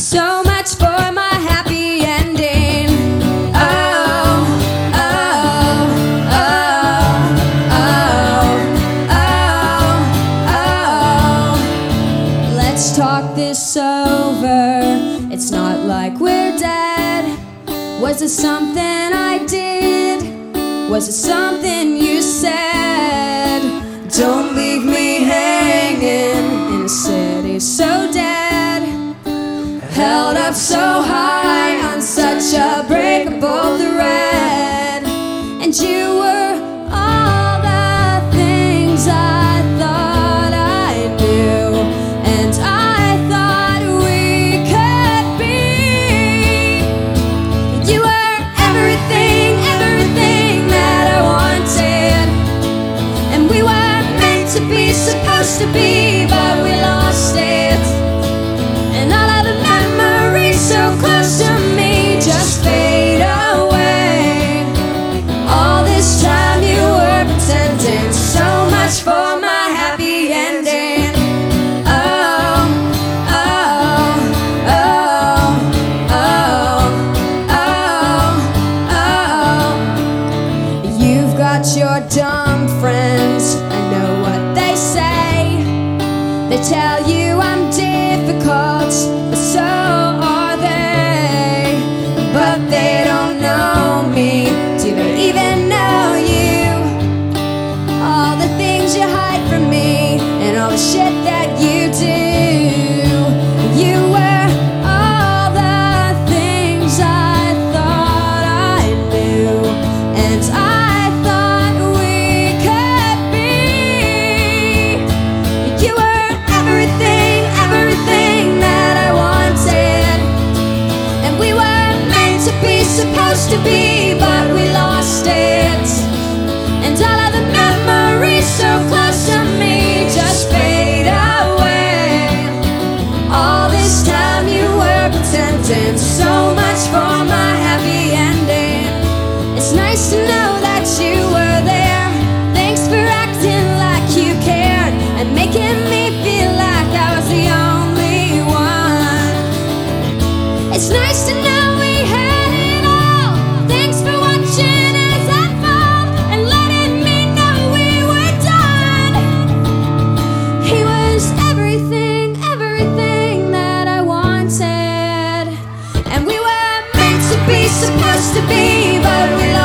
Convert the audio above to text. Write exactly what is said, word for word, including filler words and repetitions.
So much for my happy ending. Oh, oh, oh, oh, oh, oh. Let's talk this over. It's not like we're dead. Was it something I did? Was it something you said? Don't leave me hanging in a city so dead, held up so high on such a breakable thread. And you were all the things I thought I knew, and I thought we could be. You were everything, everything that I wanted, and we were meant to be, supposed to be, but we lost it. And all of the memories so close to me just fade away. All this time you were pretending, so much for my happy ending. Oh, oh, oh, oh, oh, oh. You've got your dumb friends, I know what they say. They tell you I'm difficult, but so are they. But they don't know me. Do they even know you? All the things you hide from me, and all the shit that you do. You were all the things I thought I knew, and I thought we could be. You were everything, everything that I wanted, and we were meant to be, supposed to be, but we lost it. And all of the memories so close to me just fade away. All this time you were pretending, so much for my happy ending. It's nice to know that you were there. Thanks for acting like you cared, and making me feel like I was the only one. It's nice to know we had it all. Thanks for watching as I fall, and letting me know we were done. He was everything, everything that I wanted, and we were meant to be, supposed to be, but we